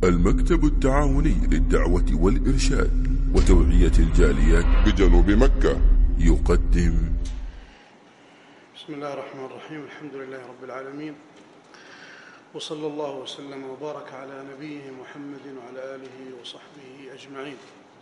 المكتب التعاوني للدعوة والإرشاد وتوعية الجاليات بجنوب مكة يقدم. بسم الله الرحمن الرحيم. الحمد لله رب العالمين، وصلى الله وسلم وبارك على نبيه محمد وعلى آله وصحبه أجمعين.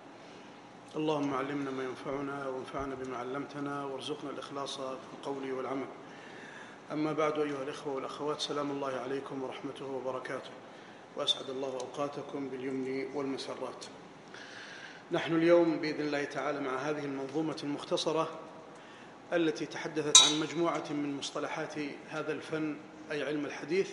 اللهم علمنا ما ينفعنا وانفعنا بما علمتنا وارزقنا الإخلاص في القول والعمل. أما بعد، أيها الإخوة والأخوات، سلام الله عليكم ورحمته وبركاته، وأسعد الله أوقاتكم باليمن والمسرات. نحن اليوم بإذن الله تعالى مع هذه المنظومة المختصرة التي تحدثت عن مجموعة من مصطلحات هذا الفن، أي علم الحديث،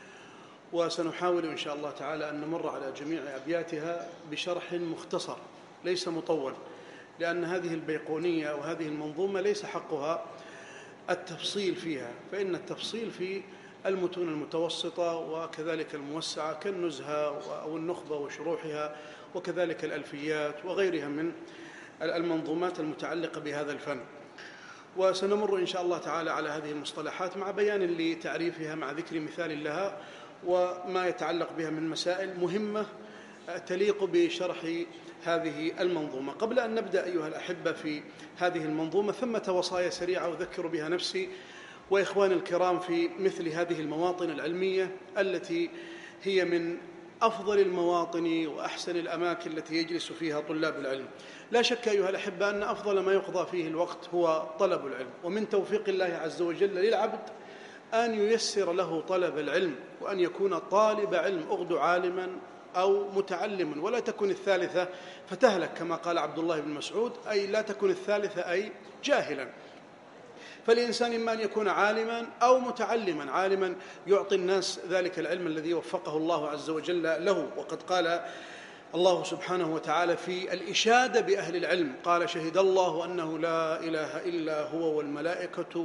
وسنحاول إن شاء الله تعالى أن نمر على جميع أبياتها بشرح مختصر ليس مطول، لأن هذه البيقونية أو هذه المنظومة ليس حقها التفصيل فيها، فإن التفصيل في المتون المتوسطة وكذلك الموسعة كالنزهة أو النخبة وشروحها، وكذلك الألفيات وغيرها من المنظومات المتعلقة بهذا الفن. وسنمر إن شاء الله تعالى على هذه المصطلحات مع بيان لتعريفها، مع ذكر مثال لها وما يتعلق بها من مسائل مهمة تليق بشرح هذه المنظومة. قبل أن نبدأ أيها الأحبة في هذه المنظومة، ثمة وصايا سريعة أذكر بها نفسي وإخواني الكرام في مثل هذه المواطن العلمية التي هي من أفضل المواطن وأحسن الأماكن التي يجلس فيها طلاب العلم. لا شك أيها الأحبة أن أفضل ما يقضى فيه الوقت هو طلب العلم، ومن توفيق الله عز وجل للعبد أن ييسر له طلب العلم، وأن يكون طالب علم، أغد عالما أو متعلما، ولا تكن الثالثة فتهلك، كما قال عبد الله بن مسعود، أي لا تكن الثالثة أي جاهلا. فالإنسان إما أن يكون عالما أو متعلما، عالما يعطي الناس ذلك العلم الذي وفقه الله عز وجل له. وقد قال الله سبحانه وتعالى في الإشادة بأهل العلم، قال: شهد الله أنه لا إله إلا هو والملائكة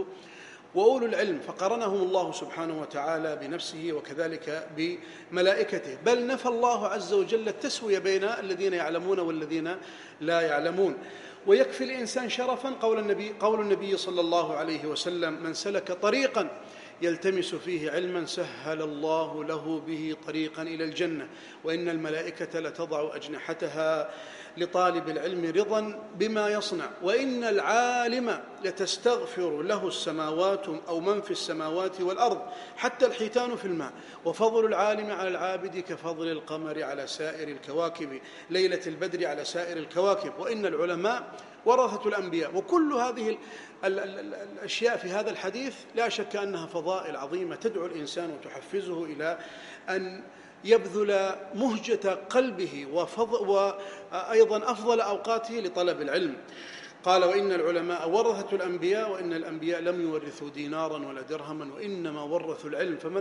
وأولو العلم، فقرنهم الله سبحانه وتعالى بنفسه وكذلك بملائكته، بل نفى الله عز وجل التسوية بين الذين يعلمون والذين لا يعلمون. ويكفي الإنسان شرفا قول النبي صلى الله عليه وسلم: من سلك طريقا يلتمس فيه علما سهل الله له به طريقا إلى الجنة، وإن الملائكة لتضع أجنحتها لطالب العلم رضا بما يصنع، وإن العالم لتستغفر له السماوات أو من في السماوات والأرض حتى الحيتان في الماء، وفضل العالم على العابد كفضل القمر على سائر الكواكب، ليلة البدر على سائر الكواكب، وإن العلماء ورثة الأنبياء. وكل هذه الأشياء في هذا الحديث لا شك أنها فضائل عظيمة تدعو الإنسان وتحفزه إلى أن يبذل مهجة قلبه وأيضا أفضل أوقاته لطلب العلم. قال: وإن العلماء ورثة الأنبياء، وإن الأنبياء لم يورثوا دينارا ولا درهما، وإنما ورثوا العلم، فمن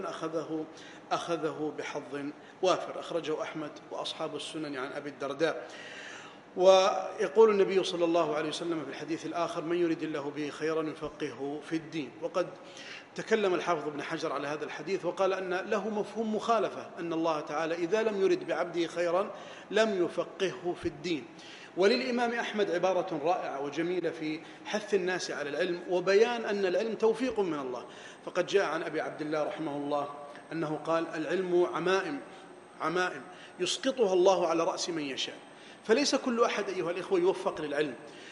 أخذه بحظ وافر. أخرجه أحمد وأصحاب السنن عن أبي الدرداء. ويقول النبي صلى الله عليه وسلم في الحديث الآخر: من يريد الله به خيرا يفقهه في الدين. وقد تكلم الحافظ ابن حجر على هذا الحديث وقال أن له مفهوم مخالفة، أن الله تعالى إذا لم يرد بعبده خيرا لم يفقهه في الدين. وللإمام أحمد عبارة رائعة وجميلة في حث الناس على العلم وبيان أن العلم توفيق من الله. فقد جاء عن أبي عبد الله رحمه الله أنه قال: العلم عمائم يسقطها الله على رأس من يشاء، فليس كل أحد أيها الإخوة يوفق للعلم،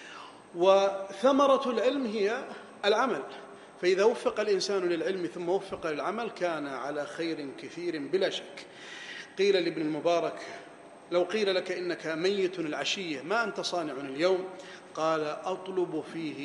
وثمرة العلم هي العمل. فإذا وفق الإنسان للعلم ثم وفق للعمل كان على خير كثير بلا شك. قيل لابن المبارك: لو قيل لك إنك ميت العشية ما أنت صانع اليوم؟ قال: أطلب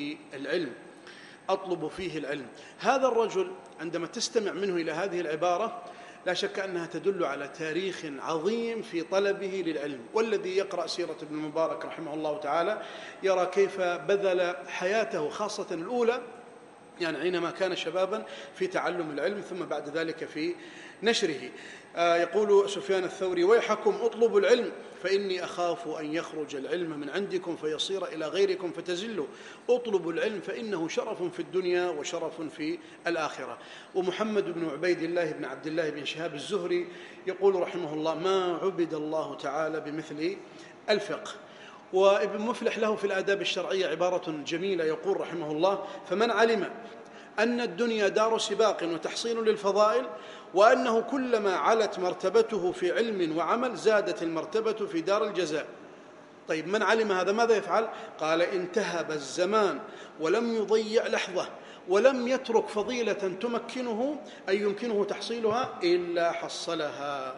فيه العلم. هذا الرجل عندما تستمع منه إلى هذه العبارة لا شك أنها تدل على تاريخ عظيم في طلبه للعلم. والذي يقرأ سيرة ابن المبارك رحمه الله تعالى يرى كيف بذل حياته خاصة الأولى، يعني حينما كان شبابا، في تعلم العلم، ثم بعد ذلك في نشره. يقول سفيان الثوري: ويحكم اطلبوا العلم فإني أخاف أن يخرج العلم من عندكم فيصير إلى غيركم فتزلوا. اطلبوا العلم فإنه شرف في الدنيا وشرف في الآخرة. ومحمد بن عبيد الله بن عبد الله بن شهاب الزهري يقول رحمه الله: ما عبد الله تعالى بمثل الفقه. وابن مفلح له في الآداب الشرعية عبارة جميلة يقول رحمه الله: فمن علم أن الدنيا دار سباق وتحصيل للفضائل، وأنه كلما علت مرتبته في علم وعمل زادت المرتبة في دار الجزاء. طيب من علم هذا ماذا يفعل؟ قال انتهب الزمان ولم يضيع لحظة ولم يترك فضيلة تمكنه أي يمكنه تحصيلها إلا حصلها.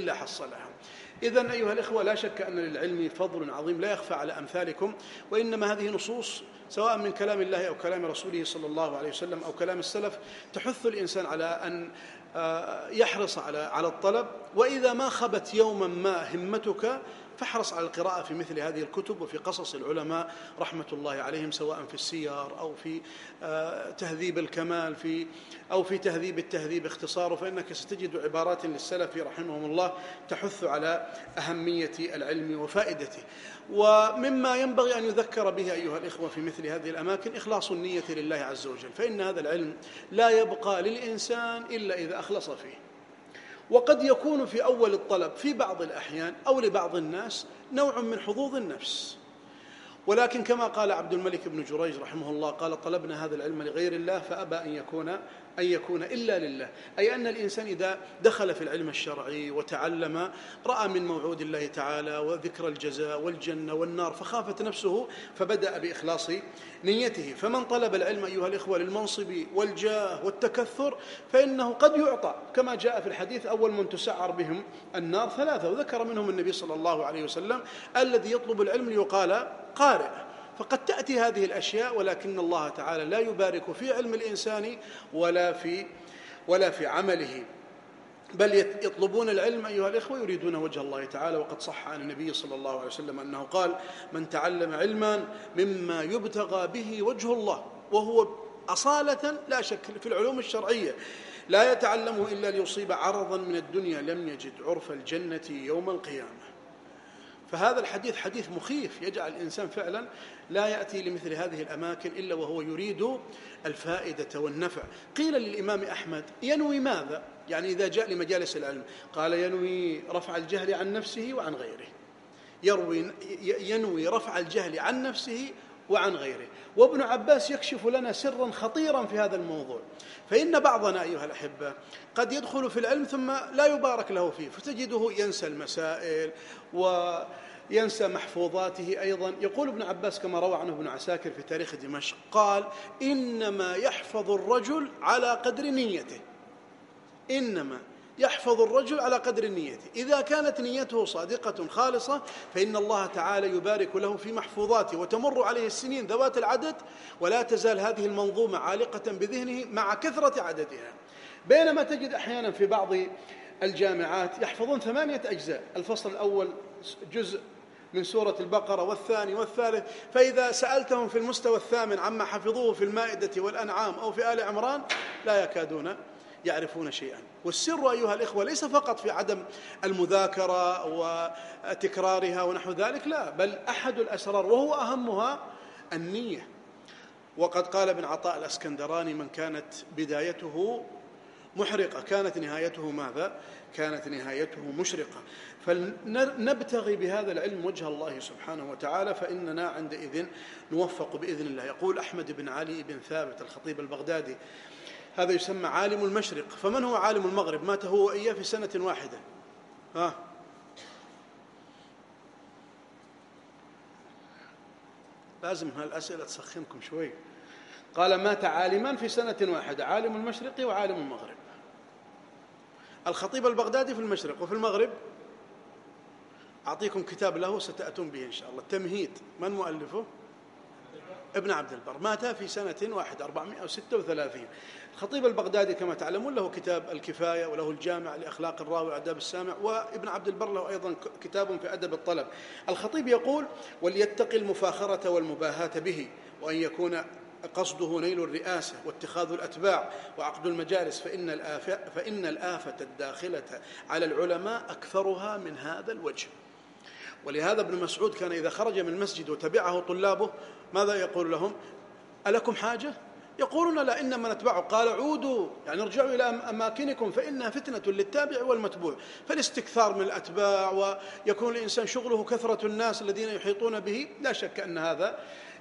إذن أيها الإخوة، لا شك أن للعلم فضل عظيم لا يخفى على أمثالكم، وإنما هذه نصوص سواء من كلام الله أو كلام رسوله صلى الله عليه وسلم أو كلام السلف تحث الإنسان على أن يحرص على الطلب. وإذا ما خبت يوما ما همتك فاحرص على القراءة في مثل هذه الكتب وفي قصص العلماء رحمة الله عليهم، سواء في السير أو في تهذيب الكمال أو في تهذيب التهذيب اختصاره، فإنك ستجد عبارات للسلف رحمهم الله تحث على أهمية العلم وفائدته. ومما ينبغي أن يذكر به أيها الإخوة في مثل هذه الأماكن إخلاص النية لله عز وجل، فإن هذا العلم لا يبقى للإنسان إلا إذا أخلص فيه. وقد يكون في أول الطلب في بعض الأحيان أو لبعض الناس نوع من حظوظ النفس، ولكن كما قال عبد الملك بن جريج رحمه الله قال: طلبنا هذا العلم لغير الله فأبى أن يكون إلا لله، أي أن الإنسان إذا دخل في العلم الشرعي وتعلم رأى من موعود الله تعالى وذكر الجزاء والجنة والنار فخافت نفسه فبدأ بإخلاص نيته. فمن طلب العلم أيها الإخوة للمنصب والجاه والتكثر فإنه قد يعطى، كما جاء في الحديث: أول من تسعر بهم النار ثلاثة، وذكر منهم النبي صلى الله عليه وسلم الذي يطلب العلم ليقال قارئ. فقد تأتي هذه الأشياء، ولكن الله تعالى لا يبارك في علم الإنسان ولا في عمله، بل يطلبون العلم أيها الإخوة يريدون وجه الله تعالى. وقد صح عن النبي صلى الله عليه وسلم أنه قال: من تعلم علما مما يبتغى به وجه الله، وهو أصالة لا شك في العلوم الشرعية، لا يتعلمه إلا ليصيب عرضا من الدنيا لم يجد عرف الجنة يوم القيامة. فهذا الحديث حديث مخيف يجعل الإنسان فعلا لا يأتي لمثل هذه الأماكن إلا وهو يريد الفائدة والنفع. قيل للإمام أحمد: ينوي ماذا؟ يعني إذا جاء لمجالس العلم قال: ينوي رفع الجهل عن نفسه وعن غيره. ينوي رفع الجهل عن نفسه وعن غيره. وابن عباس يكشف لنا سرا خطيرا في هذا الموضوع، فإن بعضنا أيها الأحبة قد يدخل في العلم ثم لا يبارك له فيه، فتجده ينسى المسائل وينسى محفوظاته أيضا. يقول ابن عباس كما روى عنه ابن عساكر في تاريخ دمشق قال: إنما يحفظ الرجل على قدر نيته. إنما يحفظ الرجل على قدر نيته، إذا كانت نيته صادقة خالصة فإن الله تعالى يبارك له في محفوظاته، وتمر عليه السنين ذوات العدد ولا تزال هذه المنظومة عالقة بذهنه مع كثرة عددها. بينما تجد أحيانا في بعض الجامعات يحفظون 8 أجزاء، الفصل الأول جزء من سورة البقرة والثاني والثالث، فإذا سألتهم في المستوى الثامن عما حفظوه في المائدة والأنعام أو في آل عمران لا يكادون يعرفون شيئا. والسر أيها الإخوة ليس فقط في عدم المذاكرة وتكرارها ونحو ذلك، لا، بل أحد الأسرار وهو أهمها النية. وقد قال ابن عطاء الأسكندراني: من كانت بدايته محرقة كانت نهايته ماذا؟ كانت نهايته مشرقة. فلنبتغي بهذا العلم وجه الله سبحانه وتعالى، فإننا عندئذ نوفق بإذن الله. يقول أحمد بن علي بن ثابت الخطيب البغدادي: هذا يسمى عالم المشرق. فمن هو عالم المغرب؟ مات هو وإياه في سنة واحدة. لازم هالأسئلة تسخنكم شوي. قال: مات عالمان في سنة واحدة، عالم المشرق وعالم المغرب. الخطيب البغدادي في المشرق، وفي المغرب أعطيكم كتاب له ستأتون به إن شاء الله، التمهيد. من مؤلفه؟ ابن عبد البر، مات في سنة واحدة 436. الخطيب البغدادي كما تعلمون له كتاب الكفاية، وله الجامع لأخلاق الراوي وآداب السامع، وابن عبد البر له أيضا كتاب في أدب الطلب. الخطيب يقول: وليتقي المفاخرة والمباهاة به، وأن يكون قصده نيل الرئاسة واتخاذ الأتباع وعقد المجالس، فإن الآفة الداخلة على العلماء أكثرها من هذا الوجه. ولهذا ابن مسعود كان إذا خرج من المسجد وتبعه طلابه ماذا يقول لهم؟ ألكم حاجة؟ يقولون: لا، إنما نتبعه. قال: عودوا، يعني ارجعوا إلى أماكنكم فإنها فتنة للتابع والمتبوع. فالاستكثار من الأتباع ويكون الإنسان شغله كثرة الناس الذين يحيطون به، لا شك أن هذا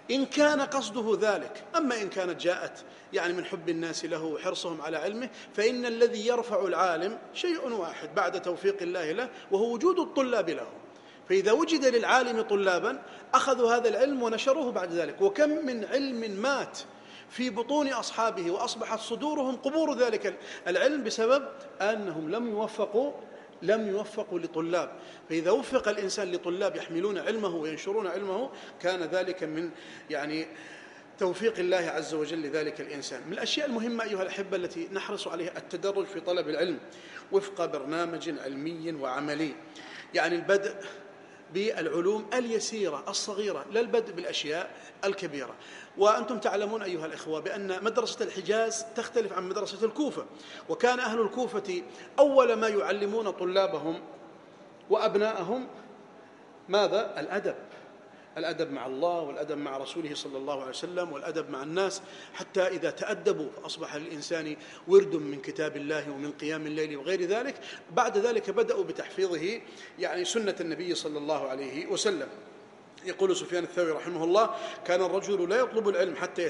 إن كان قصده ذلك. أما إن كانت جاءت يعني من حب الناس له وحرصهم على علمه، فإن الذي يرفع العالم شيء واحد بعد توفيق الله له، وهو وجود الطلاب له. فإذا وجد للعالم طلابا أخذوا هذا العلم ونشروه بعد ذلك. وكم من علم مات في بطون أصحابه وأصبحت صدورهم قبور ذلك العلم بسبب أنهم لم يوفقوا لطلاب. فإذا وفق الإنسان لطلاب يحملون علمه وينشرون علمه، كان ذلك من يعني توفيق الله عز وجل لذلك الإنسان. من الأشياء المهمة أيها الأحبة التي نحرص عليها التدرج في طلب العلم وفق برنامج علمي وعملي، يعني البدء بالعلوم اليسيرة الصغيرة، لا البدء بالأشياء الكبيرة. وأنتم تعلمون أيها الإخوة بأن مدرسة الحجاز تختلف عن مدرسة الكوفة، وكان أهل الكوفة أول ما يعلمون طلابهم وأبنائهم ماذا؟ الأدب مع الله، والأدب مع رسوله صلى الله عليه وسلم، والأدب مع الناس، حتى إذا تأدبوا فأصبح للإنسان ورد من كتاب الله ومن قيام الليل وغير ذلك. بعد ذلك بدأوا بتحفيظه يعني سنة النبي صلى الله عليه وسلم. يقول سفيان الثوري رحمه الله: كان الرجل لا يطلب العلم حتى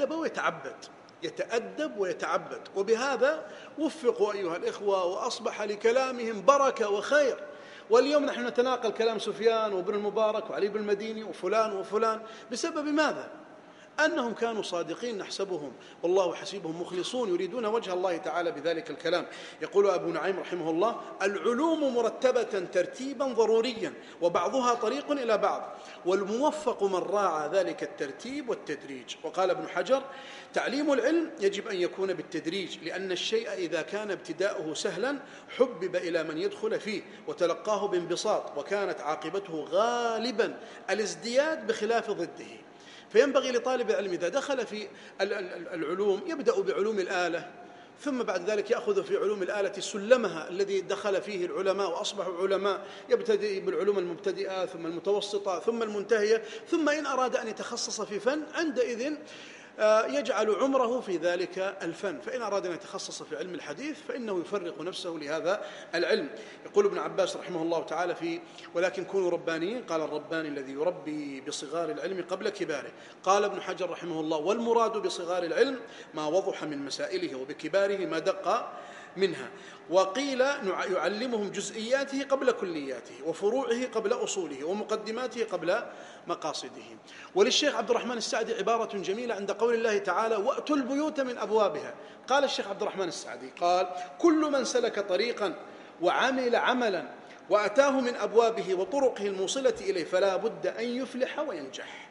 يتأدب ويتعبد. وبهذا وفقوا أيها الإخوة، وأصبح لكلامهم بركة وخير. واليوم نحن نتناقل كلام سفيان وابن المبارك وعلي بن المديني وفلان وفلان بسبب ماذا؟ أنهم كانوا صادقين نحسبهم، والله حسيبهم مخلصون يريدون وجه الله تعالى بذلك الكلام. يقول أبو نعيم رحمه الله: العلوم مرتبة ترتيبا ضروريا، وبعضها طريق إلى بعض، والموفق من راعى ذلك الترتيب والتدريج. وقال ابن حجر: تعليم العلم يجب أن يكون بالتدريج، لأن الشيء إذا كان ابتداؤه سهلا حبب إلى من يدخل فيه وتلقاه بانبساط، وكانت عاقبته غالبا الازدياد بخلاف ضده. فينبغي لطالب العلم إذا دخل في العلوم يبدأ بعلوم الآلة، ثم بعد ذلك يأخذ في علوم الآلة سلمها الذي دخل فيه العلماء وأصبحوا علماء، يبتدئ بالعلوم المبتدئة ثم المتوسطة ثم المنتهية، ثم إن أراد أن يتخصص في فن عندئذ يجعل عمره في ذلك الفن. فإن أراد أن يتخصص في علم الحديث فإنه يفرغ نفسه لهذا العلم. يقول ابن عباس رحمه الله تعالى ولكن كونوا ربانيين، قال: الرباني الذي يربي بصغار العلم قبل كباره. قال ابن حجر رحمه الله: والمراد بصغار العلم ما وضح من مسائله، وبكباره ما دق منها. وقيل يعلمهم جزئياته قبل كلياته، وفروعه قبل أصوله، ومقدماته قبل مقاصده. وللشيخ عبد الرحمن السعدي عبارة جميلة عند قول الله تعالى: وأتوا البيوت من أبوابها. قال الشيخ عبد الرحمن السعدي قال: كل من سلك طريقا وعمل عملا وأتاه من أبوابه وطرقه الموصلة إليه فلا بد أن يفلح وينجح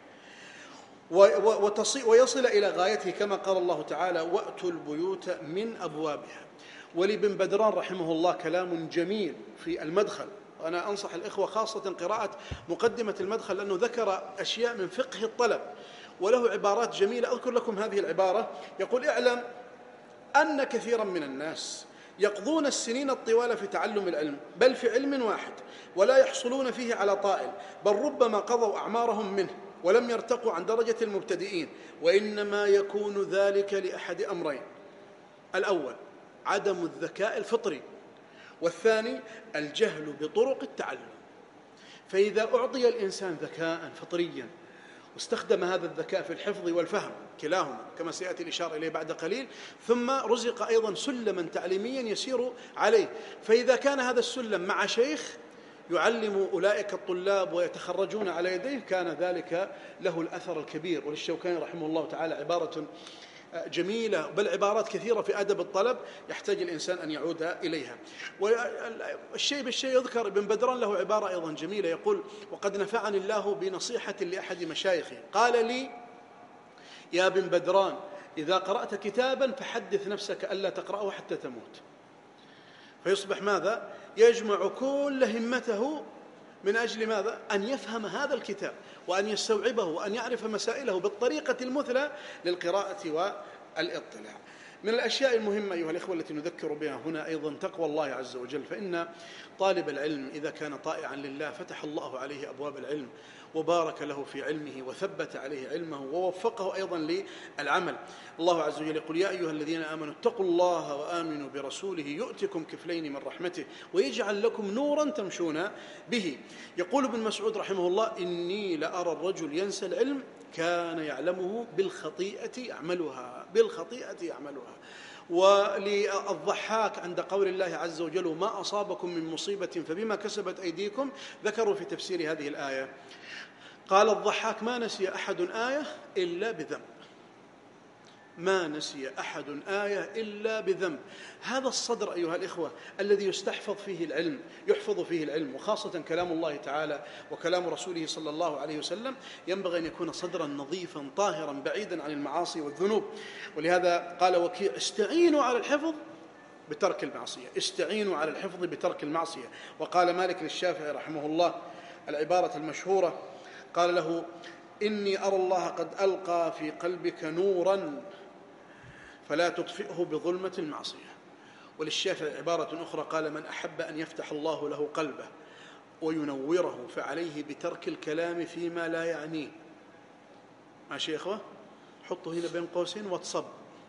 ويصل إلى غايته، كما قال الله تعالى: وأتوا البيوت من أبوابها. ولابن بدران رحمه الله كلام جميل في المدخل، وأنا أنصح الإخوة خاصة قراءة مقدمة المدخل، لأنه ذكر أشياء من فقه الطلب، وله عبارات جميلة. أذكر لكم هذه العبارة. يقول: اعلم أن كثيرا من الناس يقضون السنين الطوال في تعلم العلم، بل في علم واحد، ولا يحصلون فيه على طائل، بل ربما قضوا أعمارهم منه ولم يرتقوا عن درجة المبتدئين، وإنما يكون ذلك لأحد أمرين: الأول عدم الذكاء الفطري، والثاني الجهل بطرق التعلم. فإذا أعطي الإنسان ذكاء فطريا واستخدم هذا الذكاء في الحفظ والفهم كلاهما كما سيأتي الإشارة إليه بعد قليل، ثم رزق أيضا سلما تعليميا يسير عليه، فإذا كان هذا السلم مع شيخ يعلم أولئك الطلاب ويتخرجون على يديه كان ذلك له الأثر الكبير. وللشوكاني رحمه الله تعالى عبارة جميلة، بل عبارات كثيرة في أدب الطلب يحتاج الإنسان أن يعود إليها. والشيء بالشيء يذكر ابن بدران له عبارة أيضا جميلة، يقول: وقد نفعني الله بنصيحة لأحد مشايخي، قال لي: يا ابن بدران، إذا قرأت كتابا فحدث نفسك ألا تقرأه حتى تموت. فيصبح ماذا؟ يجمع كل همته من أجل ماذا؟ أن يفهم هذا الكتاب وأن يستوعبه وأن يعرف مسائله بالطريقة المثلى للقراءة والاطلاع. من الأشياء المهمة أيها الإخوة التي نذكر بها هنا أيضا تقوى الله عز وجل، فإن طالب العلم إذا كان طائعا لله فتح الله عليه أبواب العلم وبارك له في علمه وثبت عليه علمه ووفقه أيضا للعمل. الله عز وجل يقول: يا أيها الذين آمنوا اتقوا الله وآمنوا برسوله يؤتكم كفلين من رحمته ويجعل لكم نورا تمشون به. يقول ابن مسعود رحمه الله: إني لأرى الرجل ينسى العلم كان يعلمه بالخطيئة يعملها. وللضحاك عند قول الله عز وجل: ما أصابكم من مصيبة فبما كسبت أيديكم، ذكروا في تفسير هذه الآية قال الضحاك: ما نسي أحد آية إلا بذنب. ما نسي أحد آية إلا بذنب. هذا الصدر أيها الإخوة الذي يحفظ فيه العلم وخاصة كلام الله تعالى وكلام رسوله صلى الله عليه وسلم، ينبغي أن يكون صدرا نظيفا طاهرا بعيدا عن المعاصي والذنوب. ولهذا قال وكيع: استعينوا على الحفظ بترك المعصية. وقال مالك للشافعي رحمه الله العبارة المشهورة، قال له: إني أرى الله قد ألقى في قلبك نورا فلا تطفئه بظلمة المعصية. وللشافعي عبارة أخرى قال: من أحب أن يفتح الله له قلبه وينوره فعليه بترك الكلام فيما لا يعنيه. ماشي يا إخوة؟ حطوا هنا بين قوسين واتسب.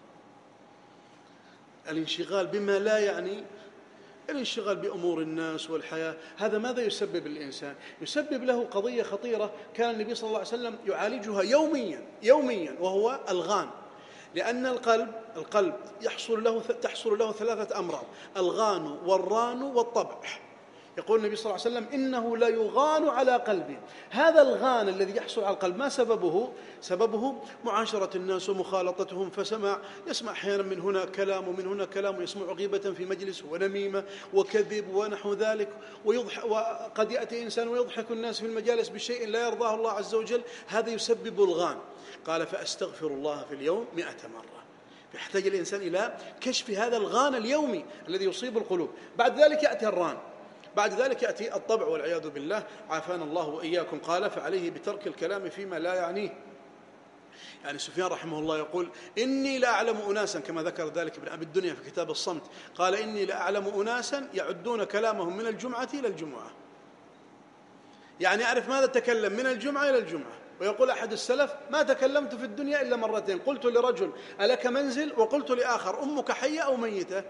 الانشغال بما لا يعني، الانشغال بأمور الناس والحياة، هذا ماذا يسبب الإنسان؟ يسبب له قضية خطيرة كان النبي صلى الله عليه وسلم يعالجها يوميا وهو الغان. لأن القلب تحصل له 3 أمراض: الغان والران والطبع. يقول النبي صلى الله عليه وسلم: إنه لا يغان على قلبي. هذا الغان الذي يحصل على القلب ما سببه معاشرة الناس ومخالطتهم، يسمع أحيانا من هنا كلام ومن هنا كلام، ويسمع غيبة في مجلس ونميمة وكذب ونحو ذلك، وقد يأتي إنسان ويضحك الناس في المجالس بشيء لا يرضاه الله عز وجل. هذا يسبب الغان. قال: فأستغفر الله في اليوم 100 مرة. يحتاج الإنسان إلى كشف هذا الغان اليومي الذي يصيب القلوب. بعد ذلك يأتي الران، بعد ذلك يأتي الطبع والعياذ بالله، عافانا الله وإياكم. قال: فعليه بترك الكلام فيما لا يعنيه. يعني سفيان رحمه الله يقول: إني لأعلم أناسا، كما ذكر ذلك ابن أبي الدنيا في كتاب الصمت، قال: إني لأعلم أناسا يعدون كلامهم من الجمعة إلى الجمعة. يعني أعرف ماذا تكلم من الجمعة إلى الجمعة. ويقول أحد السلف: ما تكلمت في الدنيا إلا مرتين، قلت لرجل: ألك منزل؟ وقلت لآخر: أمك حية أو ميتة؟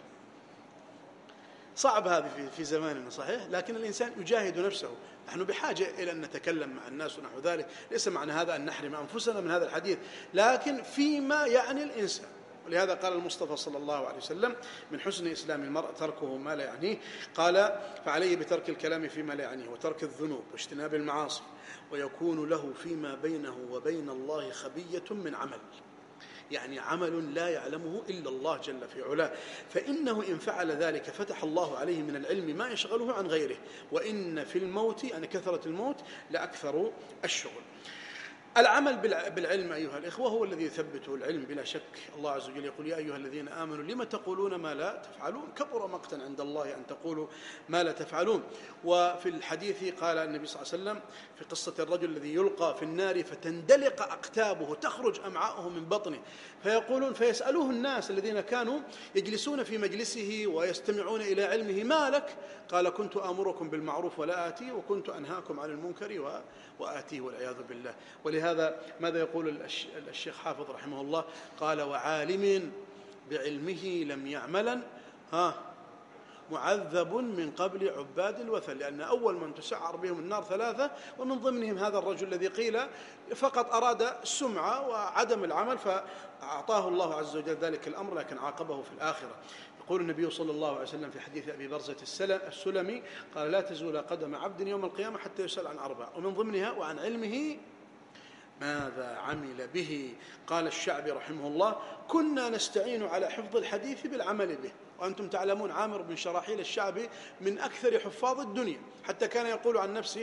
صعب هذه في زماننا صحيح، لكن الإنسان يجاهد نفسه. نحن بحاجة إلى أن نتكلم مع الناس ونحو ذلك، ليس معنى هذا أن نحرم أنفسنا من هذا الحديث، لكن فيما يعني الإنسان. ولهذا قال المصطفى صلى الله عليه وسلم: من حسن إسلام المرء تركه ما لا يعنيه. قال: فعليه بترك الكلام فيما لا يعنيه وترك الذنوب واجتناب المعاصي، ويكون له فيما بينه وبين الله خبية من عمل، يعني عمل لا يعلمه إلا الله جل في علاه، فإنه إن فعل ذلك فتح الله عليه من العلم ما يشغله عن غيره، وإن في الموت، يعني كثرة الموت، لأكثر الشغل. العمل بالعلم أيها الإخوة هو الذي يثبت العلم بلا شك. الله عز وجل يقول: يا أيها الذين آمنوا لما تقولون ما لا تفعلون، كبر مقتا عند الله أن تقولوا ما لا تفعلون. وفي الحديث قال النبي صلى الله عليه وسلم في قصة الرجل الذي يلقى في النار فتندلق أقتابه، تخرج أمعاؤه من بطنه، فيسألوه الناس الذين كانوا يجلسون في مجلسه ويستمعون إلى علمه: ما لك؟ قال: كنت آمركم بالمعروف ولا آتي، وكنت أنهاكم عن المنكر وآتيه، والعياذ بالله. ولهذا ماذا يقول الشيخ حافظ رحمه الله؟ قال: وعالم بعلمه لم يعملا معذب من قبل عباد الوثن، لأن أول من تسعر بهم النار 3، ومن ضمنهم هذا الرجل الذي قيل فقط أراد السمعة وعدم العمل، فأعطاه الله عز وجل ذلك الأمر، لكن عاقبه في الآخرة. يقول النبي صلى الله عليه وسلم في حديث أبي برزة السلمي قال: لا تزول قدم عبد يوم القيامة حتى يسأل عن 4، ومن ضمنها وعن علمه ماذا عمل به. قال الشعبي رحمه الله: كنا نستعين على حفظ الحديث بالعمل به. وأنتم تعلمون عامر بن شراحيل الشعبي من أكثر حفاظ الدنيا، حتى كان يقول عن نفسه: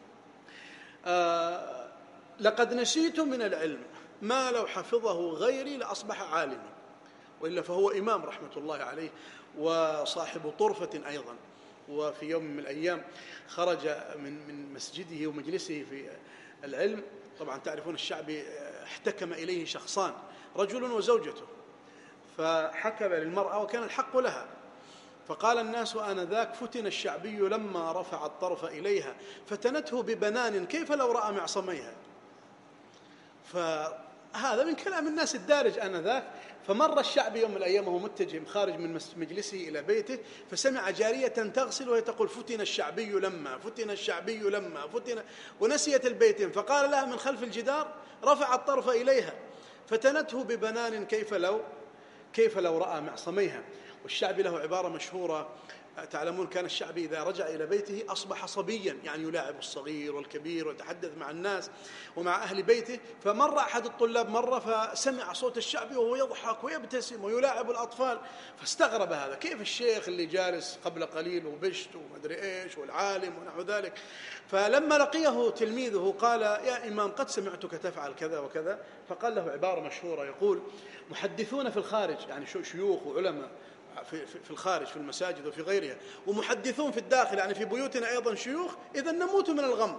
لقد نسيت من العلم ما لو حفظه غيري لأصبح عالما. وإلا فهو إمام رحمة الله عليه وصاحب طرفة أيضا. وفي يوم من الأيام خرج من مسجده ومجلسه في العلم، طبعا تعرفون الشعبي احتكم إليه شخصان، رجل وزوجته، فحكم للمرأة وكان الحق لها، فقال الناس آنذاك: فتن الشعبي لما رفع الطرف إليها فتنته ببنان كيف لو رأى معصميها. فهذا من كلام الناس الدارج آنذاك. فمر الشعبي يوم من الأيام وهو متجه خارج من مجلسه إلى بيته، فسمع جارية تغسل وهي تقول: فتن الشعبي لما، فتن الشعبي لما، فتن، ونسيت البيتين. فقال لها من خلف الجدار: رفع الطرف إليها فتنته ببنان كيف لو رأى معصميها. والشعبي له عبارة مشهورة، تعلمون كان الشعبي إذا رجع إلى بيته أصبح صبيا، يعني يلاعب الصغير والكبير ويتحدث مع الناس ومع أهل بيته. فمر أحد الطلاب مرة فسمع صوت الشعبي وهو يضحك ويبتسم ويلاعب الأطفال، فاستغرب هذا، كيف الشيخ اللي جالس قبل قليل وبشت ومدري إيش والعالم ونحو ذلك. فلما لقيه تلميذه قال: يا إمام قد سمعتك تفعل كذا وكذا. فقال له عبارة مشهورة يقول: محدثون في الخارج، يعني شيوخ وعلماء في الخارج في المساجد وفي غيرها، ومحدثون في الداخل، يعني في بيوتنا أيضا شيوخ، إذا نموت من الغم.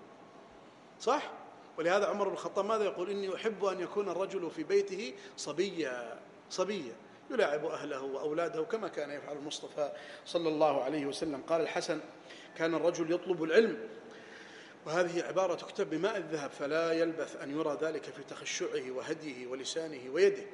صح؟ ولهذا عمر بن الخطاب ماذا يقول؟ إني أحب أن يكون الرجل في بيته صبيا يلاعب أهله وأولاده كما كان يفعل المصطفى صلى الله عليه وسلم. قال الحسن: كان الرجل يطلب العلم، وهذه عبارة تكتب بماء الذهب، فلا يلبث أن يرى ذلك في تخشعه وهديه ولسانه ويده.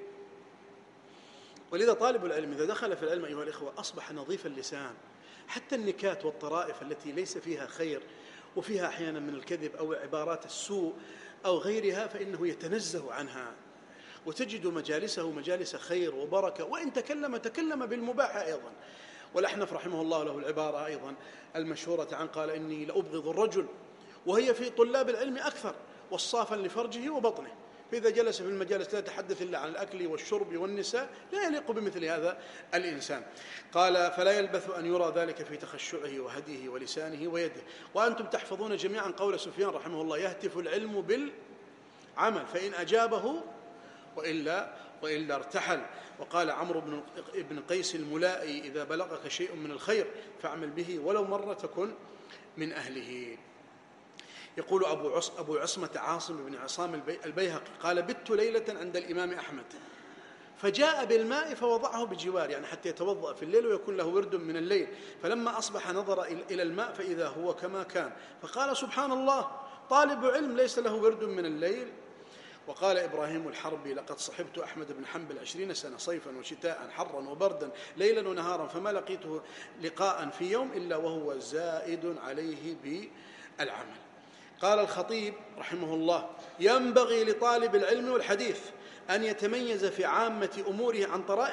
ولذا طالب العلم إذا دخل في العلم أيها الإخوة أصبح نظيف اللسان، حتى النكات والطرائف التي ليس فيها خير وفيها أحيانا من الكذب أو عبارات السوء أو غيرها فإنه يتنزه عنها، وتجد مجالسه مجالس خير وبركة، وإن تكلم بالمباح أيضا. والأحنف رحمه الله له العبارة أيضا المشهورة عن قال: إني لأبغض الرجل وهي في طلاب العلم أكثر وصافا لفرجه وبطنه، فإذا جلس في المجالس لا يتحدث إلا عن الأكل والشرب والنساء، لا يليق بمثل هذا الإنسان. قال: فلا يلبث أن يرى ذلك في تخشعه وهديه ولسانه ويده. وأنتم تحفظون جميعا قول سفيان رحمه الله: يهتف العلم بالعمل فإن أجابه وإلا ارتحل. وقال عمرو بن قيس الملائي: إذا بلغك شيء من الخير فاعمل به ولو مرة تكن من أهله. يقول أبو عصمة عاصم بن عصام البيهقي قال: بت ليلة عند الإمام أحمد فجاء بالماء فوضعه بجوار، يعني حتى يتوضأ في الليل ويكون له ورد من الليل. فلما أصبح نظر إلى الماء فإذا هو كما كان، فقال: سبحان الله، طالب علم ليس له ورد من الليل. وقال إبراهيم الحربي: لقد صحبت أحمد بن حنبل 20 سنة صيفا وشتاء حرا وبردا ليلا ونهارا، فما لقيته لقاء في يوم إلا وهو زائد عليه بالعمل. قال الخطيب رحمه الله: ينبغي لطالب العلم والحديث أن يتميز في عامة أموره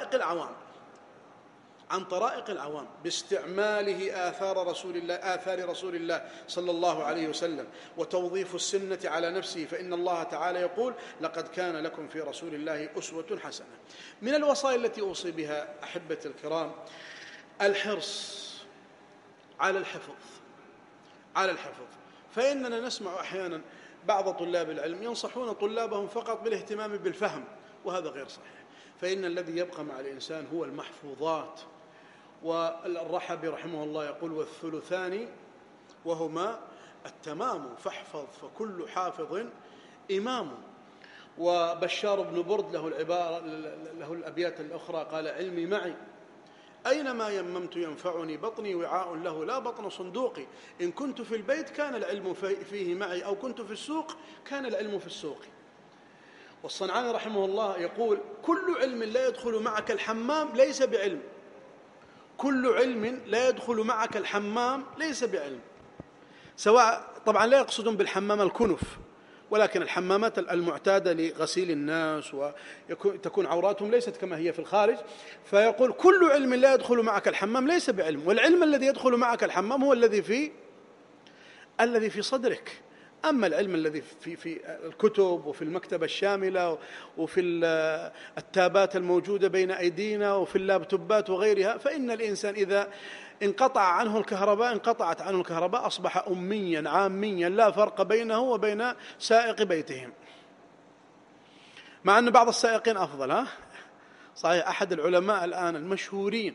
عن طرائق العوام باستعماله آثار رسول الله صلى الله عليه وسلم، وتوظيف السنة على نفسه، فإن الله تعالى يقول: لقد كان لكم في رسول الله أسوة حسنة. من الوصايا التي أوصي بها أحبة الكرام الحرص على الحفظ. فإننا نسمع أحيانا بعض طلاب العلم ينصحون طلابهم فقط بالاهتمام بالفهم، وهذا غير صحيح. فإن الذي يبقى مع الإنسان هو المحفوظات. والرحبي رحمه الله يقول: والثلثان وهما التمام، فاحفظ فكل حافظ إمام. وبشار بن برد له الأبيات الأخرى قال: علمي معي أينما يممت ينفعني، بطني وعاء له لا بطن صندوقي، إن كنت في البيت كان العلم فيه معي، أو كنت في السوق كان العلم في السوق. والصنعاني رحمه الله يقول: كل علم لا يدخل معك الحمام ليس بعلم، كل علم لا يدخل معك الحمام ليس بعلم. سواء طبعا لا يقصدون بالحمام الكنف، ولكن الحمامات المعتادة لغسيل الناس وتكون عوراتهم ليست كما هي في الخارج. فيقول: كل علم لا يدخل معك الحمام ليس بعلم، والعلم الذي يدخل معك الحمام هو الذي في صدرك. أما العلم الذي في الكتب وفي المكتبة الشاملة وفي التابات الموجودة بين أيدينا وفي اللابتوبات وغيرها، فإن الإنسان إذا انقطعت عنه الكهرباء أصبح أميا عاميا لا فرق بينه وبين سائق بيتهم، مع أن بعض السائقين أفضل. صحيح، أحد العلماء الآن المشهورين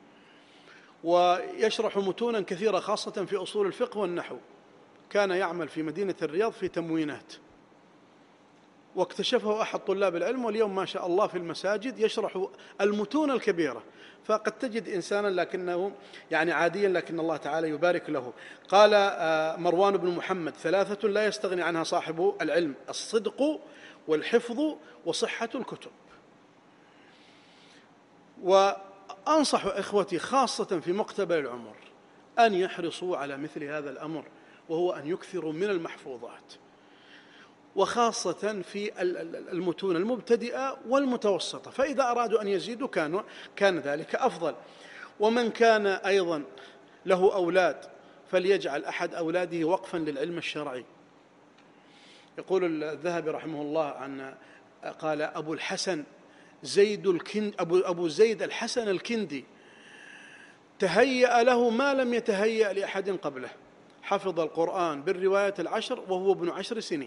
ويشرح متونا كثيرة خاصة في أصول الفقه والنحو، كان يعمل في مدينة الرياض في تموينات، واكتشفه أحد طلاب العلم، واليوم ما شاء الله في المساجد يشرح المتون الكبيرة. فقد تجد إنسانا لكنه يعني عاديا، لكن الله تعالى يبارك له. قال مروان بن محمد: 3 لا يستغني عنها صاحب العلم: الصدق والحفظ وصحة الكتب. وأنصح إخوتي خاصة في مقتبل العمر أن يحرصوا على مثل هذا الأمر، وهو أن يكثروا من المحفوظات، وخاصة في المتون المبتدئة والمتوسطة، فإذا أرادوا أن يزيدوا كان ذلك أفضل. ومن كان أيضا له أولاد فليجعل أحد أولاده وقفا للعلم الشرعي. يقول الذهبي رحمه الله قال أبو الحسن أبو زيد الحسن الكندي تهيأ له ما لم يتهيأ لأحد قبله، حفظ القرآن بالرواية 10 وهو ابن 10 سنين،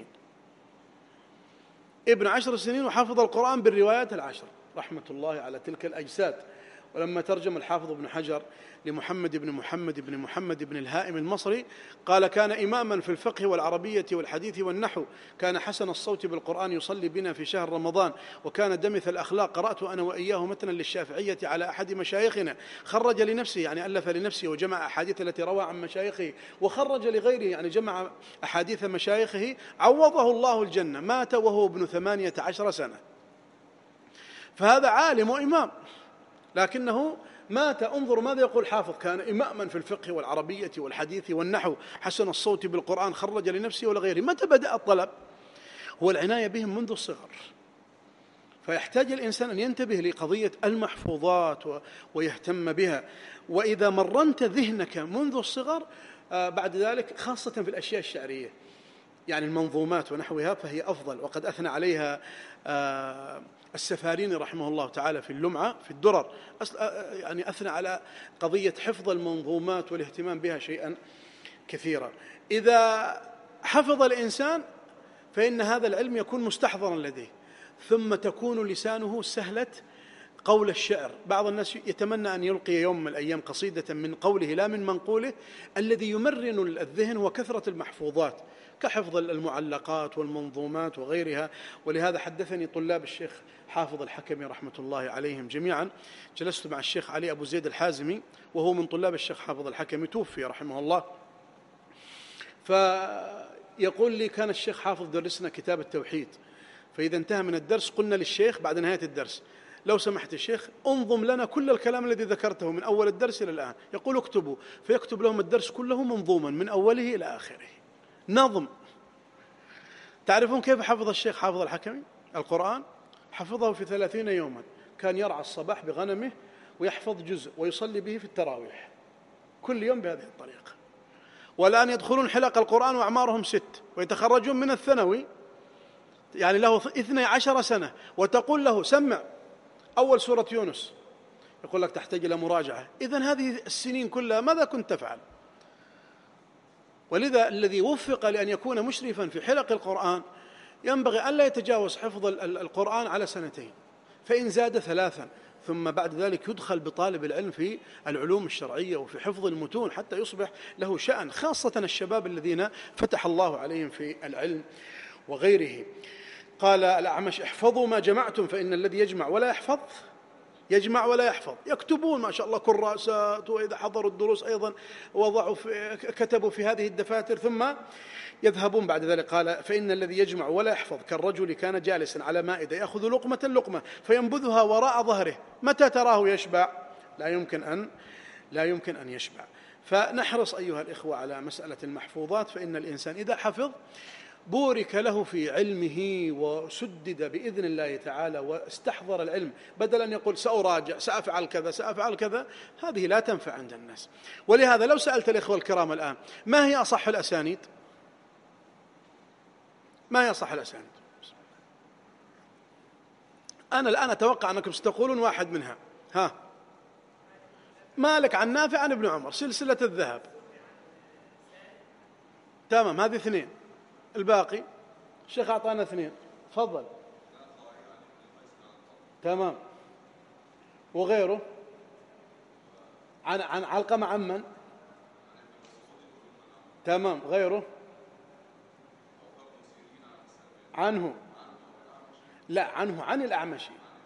ابن 10 سنين وحفظ القرآن بالروايات 10، رحمة الله على تلك الأجساد. ولما ترجم الحافظ ابن حجر لمحمد بن الهائم المصري قال: كان إماما في الفقه والعربية والحديث والنحو، كان حسن الصوت بالقرآن، يصلي بنا في شهر رمضان، وكان دمث الأخلاق. قرأت أنا وإياه متنا للشافعية على أحد مشايخنا، خرج لنفسه يعني ألف لنفسه وجمع أحاديث التي روى عن مشايخه، وخرج لغيره يعني جمع أحاديث مشايخه، عوضه الله الجنة. مات وهو ابن 18 سنة، فهذا عالم وإمام، لكنه مات. انظر ماذا يقول حافظ: كان إماما في الفقه والعربية والحديث والنحو، حسن الصوت بالقرآن، خرج لنفسه ولغيره. متى بدأ الطلب؟ هو العناية بهم منذ الصغر. فيحتاج الإنسان أن ينتبه لقضية المحفوظات ويهتم بها. وإذا مرنت ذهنك منذ الصغر بعد ذلك، خاصة في الأشياء الشعرية يعني المنظومات ونحوها، فهي أفضل. وقد أثنى عليها السفاريني رحمه الله تعالى في اللمعة في الدرر، يعني أثنى على قضية حفظ المنظومات والاهتمام بها شيئا كثيرا. إذا حفظ الإنسان فإن هذا العلم يكون مستحضرا لديه، ثم تكون لسانه سهلة قول الشعر. بعض الناس يتمنى أن يلقي يوم من الأيام قصيدة من قوله لا من منقوله. الذي يمرن الذهن وكثرة المحفوظات كحفظ المعلقات والمنظومات وغيرها. ولهذا حدثني طلاب الشيخ حافظ الحكمي رحمة الله عليهم جميعا، جلست مع الشيخ علي أبو زيد الحازمي وهو من طلاب الشيخ حافظ الحكمي، توفي رحمه الله. فيقول لي: كان الشيخ حافظ درسنا كتاب التوحيد، فإذا انتهى من الدرس قلنا للشيخ بعد نهاية الدرس: لو سمحت الشيخ انظم لنا كل الكلام الذي ذكرته من أول الدرس إلى الآن. يقول: اكتبوا. فيكتب لهم الدرس كله منظوما من أوله إلى آخره، نظم. تعرفون كيف حفظ الشيخ حافظ الحكمي القرآن؟ حفظه في 30 يوما. كان يرعى الصباح بغنمه ويحفظ جزء ويصلي به في التراويح كل يوم بهذه الطريقة. والآن يدخلون حلق القرآن وأعمارهم 6 ويتخرجون من الثانوي، يعني له 12 سنة، وتقول له: سمع أول سورة يونس، يقول لك: تحتاج إلى مراجعة. إذن هذه السنين كلها ماذا كنت تفعل؟ ولذا الذي وفق لأن يكون مشرفا في حلق القرآن ينبغي أن لا يتجاوز حفظ القرآن على 2، فإن زاد 3، ثم بعد ذلك يدخل بطالب العلم في العلوم الشرعية وفي حفظ المتون حتى يصبح له شأن، خاصة الشباب الذين فتح الله عليهم في العلم وغيره. قال الأعمش: احفظوا ما جمعتم، فإن الذي يجمع ولا يحفظ يجمع ولا يحفظ. يكتبون ما شاء الله كراسات، وإذا حضروا الدروس أيضا كتبوا في هذه الدفاتر، ثم يذهبون بعد ذلك. قال: فإن الذي يجمع ولا يحفظ كالرجل كان جالسا على مائدة يأخذ لقمة فينبذها وراء ظهره، متى تراه يشبع؟ لا يمكن أن يشبع. فنحرص أيها الإخوة على مسألة المحفوظات، فإن الإنسان إذا حفظ بورك له في علمه وسدد بإذن الله تعالى واستحضر العلم، بدل أن يقول: سأراجع، سأفعل كذا، هذه لا تنفع عند الناس. ولهذا لو سألت الإخوة الكرام الآن: ما هي أصح الأسانيد؟ ما هي أصح الأسانيد؟ أنا الآن أتوقع أنكم ستقولون واحد منها. مالك عن نافع عن ابن عمر، سلسلة الذهب. تمام، هذه 2. الباقي الشيخ أعطانا 2. تفضل. تمام. وغيره عن علقمة عن من؟ تمام. غيره عنه. لا، عنه عن الأعمش.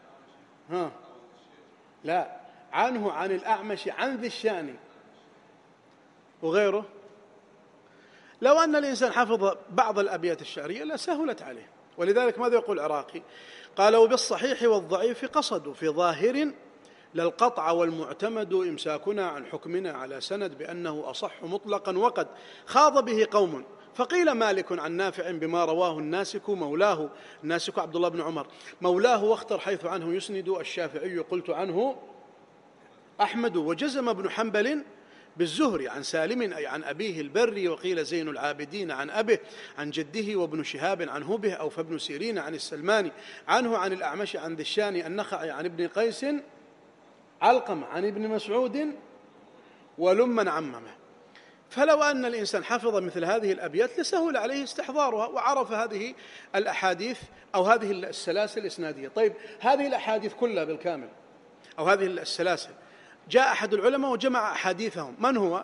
لا، عنه عن الأعمش عن ذي الشأن وغيره. لو أن الإنسان حفظ بعض الأبيات الشعرية لسهلت عليه. ولذلك ماذا يقول العراقي؟ قال: وبالصحيح والضعيف قصدوا في ظاهر للقطع والمعتمد إمساكنا عن حكمنا على سند بأنه أصح مطلقا، وقد خاض به قوم فقيل مالك عن نافع بما رواه الناسك مولاه، الناسك عبد الله بن عمر مولاه، واختر حيث عنه يسند الشافعي قلت عنه أحمد، وجزم ابن حنبل بالزهري عن سالم أي عن أبيه البري، وقيل زين العابدين عن أبه عن جده، وابن شهاب عنه به، أو فابن سيرين عن السلماني عنه عن الأعمش عن ذي الشان النخعي عن ابن قيس علقم عن ابن مسعود ولمن عممه. فلو أن الإنسان حفظ مثل هذه الأبيات لسهل عليه استحضارها وعرف هذه الأحاديث أو هذه السلاسل الإسنادية. طيب، هذه الأحاديث كلها بالكامل أو هذه السلاسل جاء أحد العلماء وجمع أحاديثهم، من هو؟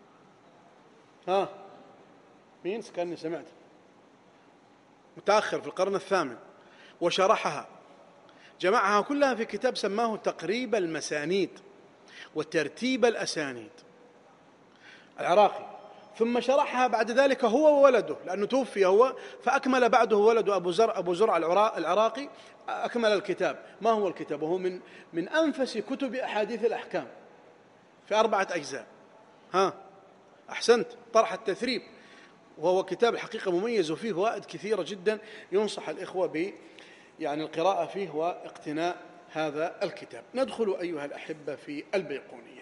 مين؟ كأني سمعت، متأخر في القرن الثامن، وشرحها، جمعها كلها في كتاب سماه تقريب المسانيد وترتيب الأسانيد، العراقي. ثم شرحها بعد ذلك هو وولده، لأنه توفي هو، فأكمل بعده ولده أبو زرع العراقي أكمل الكتاب. ما هو الكتاب؟ وهو من أنفس كتب أحاديث الأحكام في 4 أجزاء. أحسنت، طرح التثريب، وهو كتاب الحقيقة مميز وفيه فوائد كثيرة جدا، ينصح الإخوة القراءة فيه واقتناء هذا الكتاب. ندخل أيها الأحبة في البيقونية.